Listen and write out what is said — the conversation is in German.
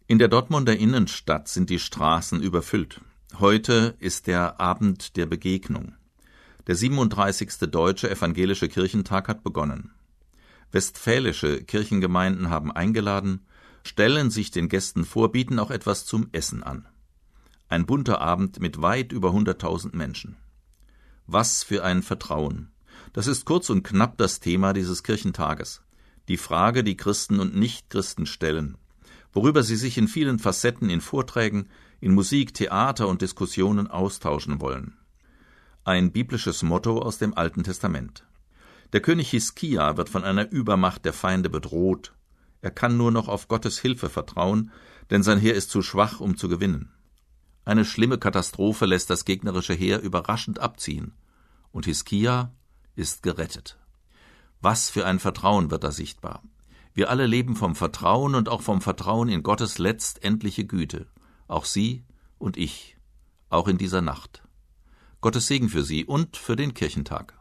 In der Dortmunder Innenstadt sind die Straßen überfüllt. Heute ist der Abend der Begegnung. Der 37. Deutsche Evangelische Kirchentag hat begonnen. Westfälische Kirchengemeinden haben eingeladen, stellen sich den Gästen vor, bieten auch etwas zum Essen an. Ein bunter Abend mit weit über 100.000 Menschen. Was für ein Vertrauen! Das ist kurz und knapp das Thema dieses Kirchentages. Die Frage, die Christen und Nichtchristen stellen, worüber sie sich in vielen Facetten in Vorträgen, in Musik, Theater und Diskussionen austauschen wollen. Ein biblisches Motto aus dem Alten Testament. Der König Hiskia wird von einer Übermacht der Feinde bedroht. Er kann nur noch auf Gottes Hilfe vertrauen, denn sein Heer ist zu schwach, um zu gewinnen. Eine schlimme Katastrophe lässt das gegnerische Heer überraschend abziehen. Und Hiskia ist gerettet. Was für ein Vertrauen wird da sichtbar. Wir alle leben vom Vertrauen und auch vom Vertrauen in Gottes letztendliche Güte. Auch Sie und ich. Auch in dieser Nacht. Gottes Segen für Sie und für den Kirchentag.